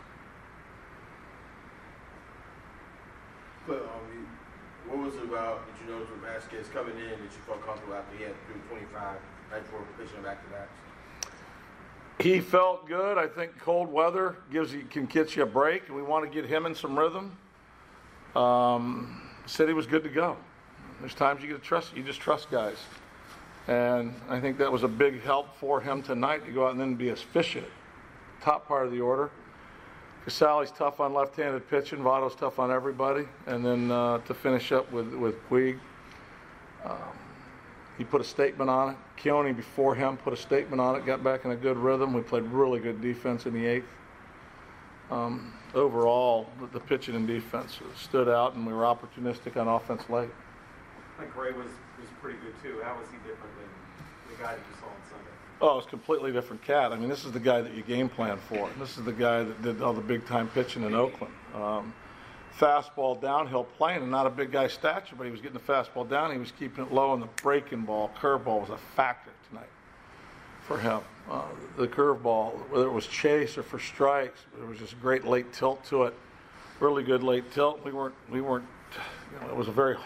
J: But um, what was it about that you noticed with Vasquez coming in that you felt comfortable after he had to do twenty-five right before pitching back to backs?
I: He felt good. I think cold weather gives you can get you a break, and we want to get him in some rhythm. Um, said he was good to go. There's times you get to trust. You just trust guys. And I think that was a big help for him tonight to go out and then be efficient. Top part of the order. Casali's tough on left-handed pitching. Votto's tough on everybody. And then uh, to finish up with, with Puig, um, he put a statement on it. Keone before him put a statement on it, got back in a good rhythm. We played really good defense in the eighth. Um, overall, the, the pitching and defense stood out, and we were opportunistic on offense late.
K: I think Gray was, was pretty good too. How was he different than the guy that you saw on Sunday?
I: Oh, it's a completely different cat. I mean, this is the guy that you game plan for. This is the guy that did all the big-time pitching in Oakland. Um, fastball downhill playing, and not a big guy stature, but he was getting the fastball down. He was keeping it low, and the breaking ball, curveball was a factor tonight for him. Uh, the curveball, whether it was chase or for strikes, there was just a great late tilt to it. Really good late tilt. We weren't, we weren't, you know, it was a very,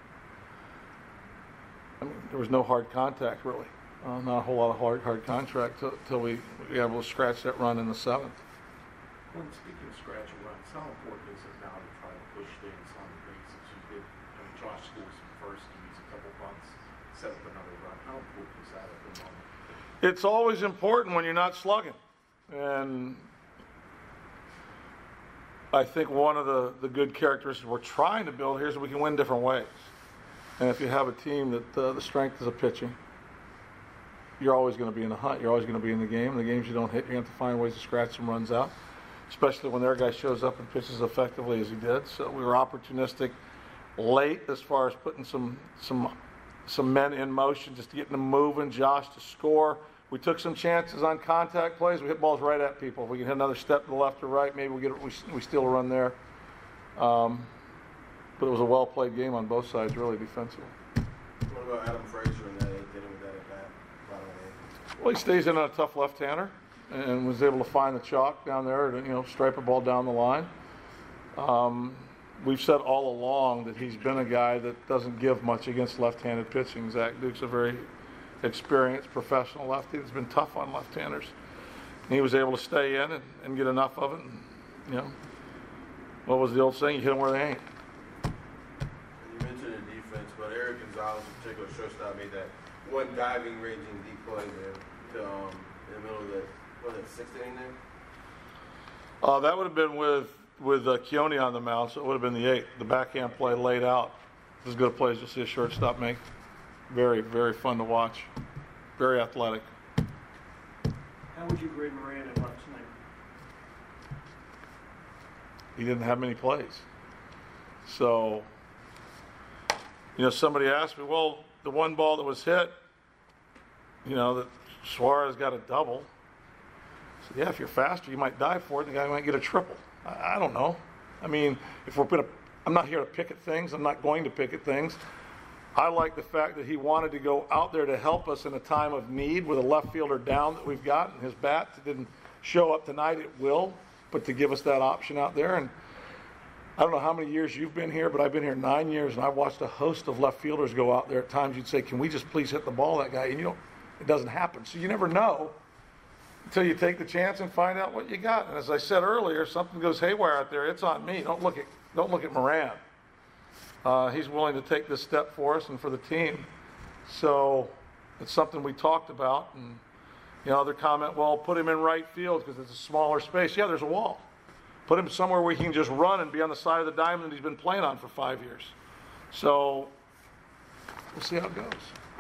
I: I mean, there was no hard contact really. Uh, not a whole lot of hard, hard contact until we were able to scratch that run in the seventh.
J: Well, speaking of scratching runs, how important is it now to try to push things on the base as you did? I mean, Josh scores first, he needs a couple bunts, set up another run. How important is that at the moment?
I: It's always important when you're not slugging. And I think one of the, the good characteristics we're trying to build here is that we can win different ways. And if you have a team that uh, the strength is a pitching, you're always going to be in the hunt. You're always going to be in the game. The games you don't hit, you're going to have to find ways to scratch some runs out, especially when their guy shows up and pitches effectively as he did. So we were opportunistic late as far as putting some some some men in motion, just getting them moving. Josh to score. We took some chances on contact plays. We hit balls right at people. If we can hit another step to the left or right, maybe we get we, we steal a run there. Um, but it was a well-played game on both sides, really defensively.
J: What about Adam Frazier in that eighth inning with that at bat?
I: Well, he stays in on a tough left-hander and was able to find the chalk down there to, you know, stripe a ball down the line. Um, we've said all along that he's been a guy that doesn't give much against left-handed pitching. Zach Duke's a very experienced professional lefty that's been tough on left-handers. And he was able to stay in and, and get enough of it. And, you know, what was the old saying? You hit them where they ain't.
L: You mentioned the defense, but Eric Gonzalez, in particular, shortstop, made that one diving, ranging deep play there to, um, in the middle of the, what was it, sixth inning there?
I: Uh, that would have been with with uh, Keone on the mound, so it would have been the eighth. The backhand play laid out. As good a play as you'll see a shortstop make. Very, very fun to watch. Very athletic.
M: How would you grade Moran and left tonight?
I: He didn't have many plays. So, you know, somebody asked me, well, the one ball that was hit, you know, that Suarez got a double. So, yeah, if you're faster, you might dive for it. The guy might get a triple. I, I don't know. I mean, if we're going to, I'm not here to pick at things. I'm not going to pick at things. I like the fact that he wanted to go out there to help us in a time of need with a left fielder down that we've got, and his bat didn't show up tonight. It will, but to give us that option out there. And I don't know how many years you've been here, but I've been here nine years, and I've watched a host of left fielders go out there. At times you'd say, can we just please hit the ball, that guy? And you know, it doesn't happen. So you never know until you take the chance and find out what you got. And as I said earlier, something goes haywire out there, it's on me. Don't look at, don't look at Moran. Uh, he's willing to take this step for us and for the team. So it's something we talked about. And, you know, other comment, well, put him in right field because it's a smaller space. Yeah, there's a wall. Put him somewhere where he can just run and be on the side of the diamond that he's been playing on for five years. So we'll see how it goes.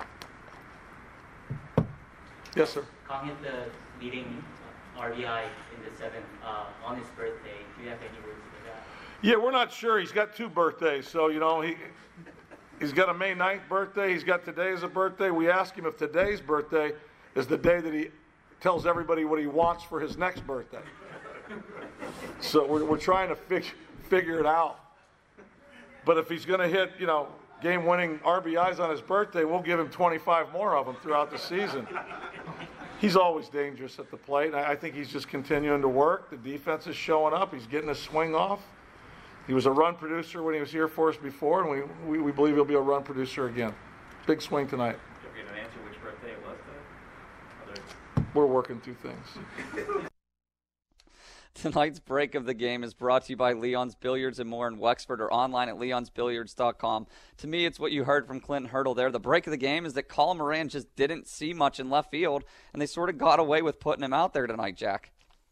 I: Yes, sir.
N: Kang hit the leading R B I in the seventh uh, on his birthday. Do you have any words for that?
I: Yeah, we're not sure. He's got two birthdays. So, you know, he, he's got a May ninth birthday. He's got today as a birthday. We asked him if today's birthday is the day that he tells everybody what he wants for his next birthday. So we're, we're trying to fig, figure it out. But if he's going to hit, you know, game-winning R B Is on his birthday, we'll give him twenty-five more of them throughout the season. He's always dangerous at the plate. And I, I think he's just continuing to work. The defense is showing up. He's getting his swing off. He was a run producer when he was here for us before, and we, we, we believe he'll be a run producer again. Big swing tonight.
K: Did you get an answer which birthday it was, though? Other...
I: We're working through things.
C: Tonight's break of the game is brought to you by Leon's Billiards and More in Wexford, or online at leons billiards dot com. To me, it's what you heard from Clinton Hurdle there. The break of the game is that Colin Moran just didn't see much in left field, and they sort of got away with putting him out there tonight, Jack.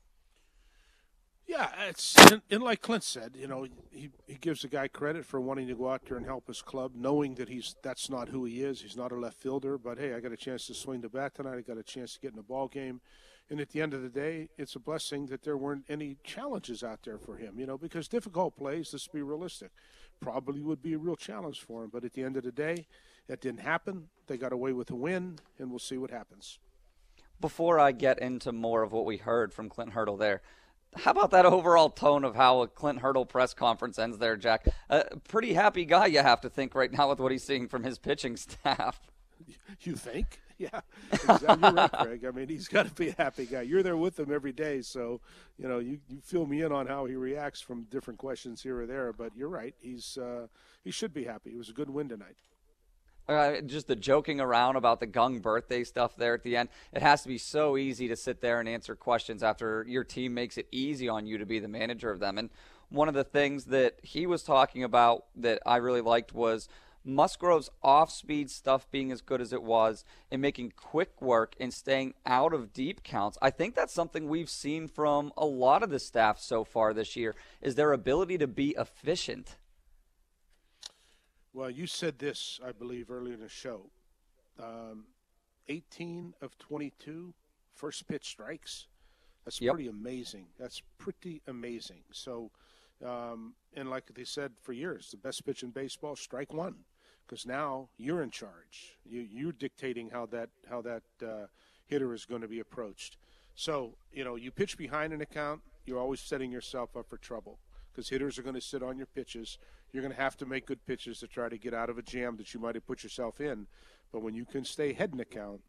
E: Yeah, it's and, and like Clint said, you know, he, he gives the guy credit for wanting to go out there and help his club, knowing that he's that's not who he is. He's not a left fielder, but hey, I got a chance to swing the bat tonight. I got a chance to get in the ball game. And at the end of the day, it's a blessing that there weren't any challenges out there for him, you know, because difficult plays, let's be realistic, probably would be a real challenge for him. But at the end of the day, that didn't happen. They got away with a win, and we'll see what happens.
C: Before I get into more of what we heard from Clint Hurdle there, how about that overall tone of how a Clint Hurdle press conference ends there, Jack? A pretty happy guy, you have to think, right now with what he's seeing from his pitching staff.
E: You think? Yeah, exactly. You're right, Craig. I mean, he's got to be a happy guy. You're there with him every day, so, you know, you, you fill me in on how he reacts from different questions here or there. But you're right. He's uh, he should be happy. It was a good win tonight.
C: Uh, just the joking around about the Gung birthday stuff there at the end. It has to be so easy to sit there and answer questions after your team makes it easy on you to be the manager of them. And one of the things that he was talking about that I really liked was Musgrove's off-speed stuff being as good as it was and making quick work and staying out of deep counts. I think that's something we've seen from a lot of the staff so far this year, is their ability to be efficient.
E: Well, you said this, I believe, earlier in the show. Um, eighteen of twenty-two first pitch strikes. That's yep. pretty amazing. That's pretty amazing. So, um, and like they said for years, the best pitch in baseball, strike one, because now you're in charge. You, you're dictating how that how that uh, hitter is going to be approached. So, you know, you pitch behind an account, you're always setting yourself up for trouble, because hitters are going to sit on your pitches. You're going to have to make good pitches to try to get out of a jam that you might have put yourself in. But when you can stay head in account,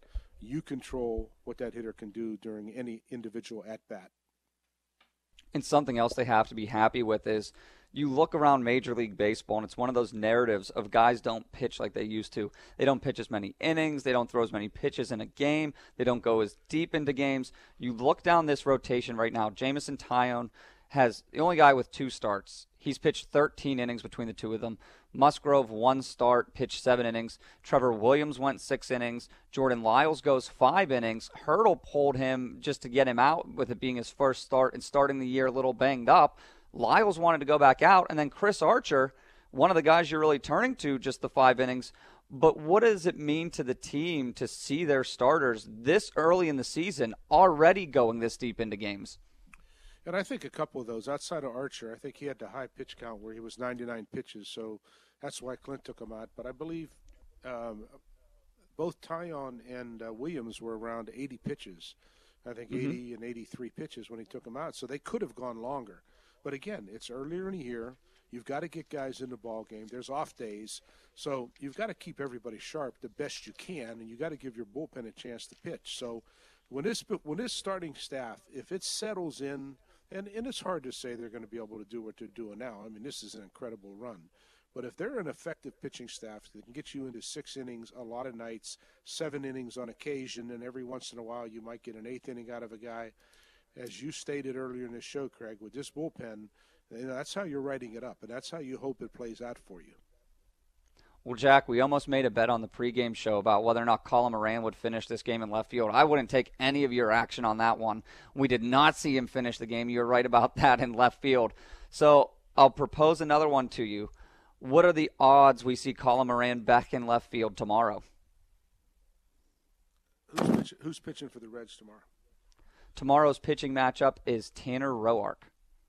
E: You control what that hitter can do during any individual at-bat.
C: And something else they have to be happy with is you look around Major League Baseball, and it's one of those narratives of guys don't pitch like they used to. They don't pitch as many innings. They don't throw as many pitches in a game. They don't go as deep into games. You look down this rotation right now, Jameson Taillon has the only guy with two starts. He's pitched thirteen innings between the two of them. Musgrove, one start, pitched seven innings. Trevor Williams went six innings. Jordan Lyles goes five innings. Hurdle pulled him just to get him out with it being his first start and starting the year a little banged up. Lyles wanted to go back out. And then Chris Archer, one of the guys you're really turning to, just the five innings. But what does it mean to the team to see their starters this early in the season already going this deep into games?
E: And I think a couple of those, outside of Archer, I think he had the high pitch count where he was ninety-nine pitches, so that's why Clint took him out. But I believe um, both Taillon and uh, Williams were around eighty pitches. I think mm-hmm. eighty and eighty-three pitches when he took them out, so they could have gone longer. But again, it's earlier in the year. You've got to get guys in the ball game. There's off days, so you've got to keep everybody sharp the best you can, and you got to give your bullpen a chance to pitch. So when this when this starting staff, if it settles in, and, and it's hard to say they're going to be able to do what they're doing now. I mean, this is an incredible run. But if they're an effective pitching staff that can get you into six innings a lot of nights, seven innings on occasion, and every once in a while you might get an eighth inning out of a guy, as you stated earlier in this show, Craig, with this bullpen, you know, that's how you're writing it up, and that's how you hope it plays out for you.
C: Well, Jack, we almost made a bet on the pregame show about whether or not Colin Moran would finish this game in left field. I wouldn't take any of your action on that one. We did not see him finish the game. You're right about that in left field. So I'll propose another one to you. What are the odds we see Colin Moran back in left field tomorrow?
E: Who's, pitch, who's pitching for the Reds tomorrow?
C: Tomorrow's pitching matchup is Tanner Roark.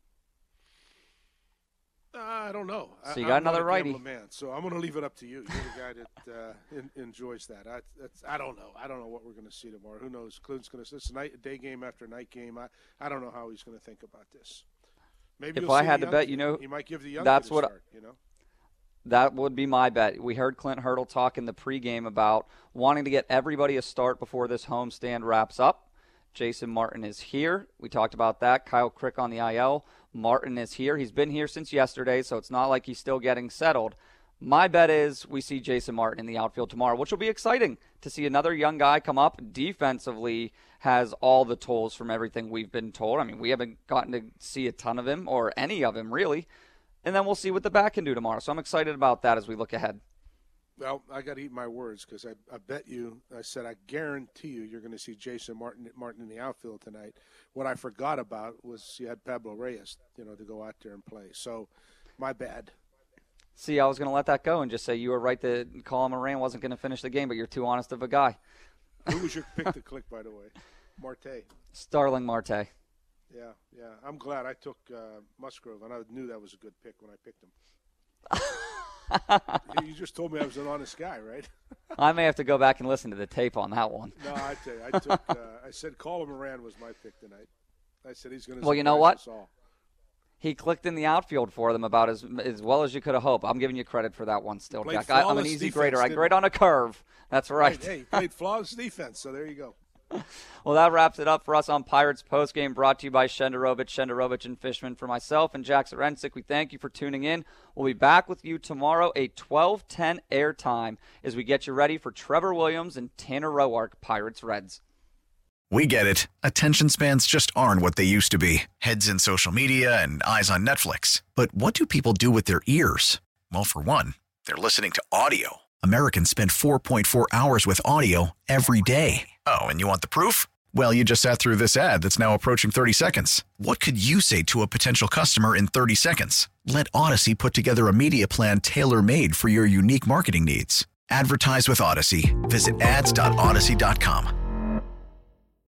E: Uh, I don't know.
C: So you
E: I,
C: got
E: I'm
C: another
E: not a
C: righty.
E: Man, so I'm going to leave it up to you. You're the guy that uh, in, enjoys that. I, that's, I don't know. I don't know what we're going to see tomorrow. Who knows? Clinton's going to. It's night, day game after night game. I, I don't know how he's going to think about this. Maybe
C: if I had to bet,
E: kid.
C: you know,
E: he might give the young
C: that's
E: kid a
C: what.
E: start, you know.
C: That would be my bet. We heard Clint Hurdle talk in the pregame about wanting to get everybody a start before this homestand wraps up. Jason Martin is here. We talked about that. Kyle Crick on the I L. Martin is here. He's been here since yesterday, so it's not like he's still getting settled. My bet is we see Jason Martin in the outfield tomorrow, which will be exciting to see another young guy come up. Defensively has all the tools from everything we've been told. I mean, we haven't gotten to see a ton of him or any of him, really. And then we'll see what the back can do tomorrow. So I'm excited about that as we look ahead.
E: Well, I got to eat my words because I, I bet you, I said, I guarantee you you're going to see Jason Martin Martin in the outfield tonight. What I forgot about was you had Pablo Reyes, you know, to go out there and play. So, my bad.
C: See, I was going to let that go and just say you were right that Colin Moran wasn't going to finish the game, but you're too honest of a guy.
E: Who was your pick to click, by the way? Marte.
C: Starling Marte.
E: Yeah, yeah. I'm glad I took uh, Musgrove, and I knew that was a good pick when I picked him. You just told me I was an honest guy, right?
C: I may have to go back and listen to the tape on that one.
E: No, I tell you, I took. Uh, I said Colin Moran was my pick tonight. I said he's going to.
C: Well, you know what? He clicked in the outfield for them about as as well as you could have hoped. I'm giving you credit for that one still, Jack. I, I'm an easy
E: defense,
C: grader. I grade on a curve. That's right.
E: right. Hey, he played flawless defense, so there you go.
C: Well, that wraps it up for us on Pirates Postgame, brought to you by Shenderovich, Shenderovich and Fishman. For myself and Jack Zarensic, we thank you for tuning in. We'll be back with you tomorrow, a twelve ten airtime, as we get you ready for Trevor Williams and Tanner Roark, Pirates Reds.
A: We get it. Attention spans just aren't what they used to be. Heads in social media and eyes on Netflix. But what do people do with their ears? Well, for one, they're listening to audio. Americans spend four point four hours with audio every day. Oh, and you want the proof? Well, you just sat through this ad that's now approaching thirty seconds. What could you say to a potential customer in thirty seconds? Let Odyssey put together a media plan tailor-made for your unique marketing needs. Advertise with Odyssey. Visit ads dot odyssey dot com.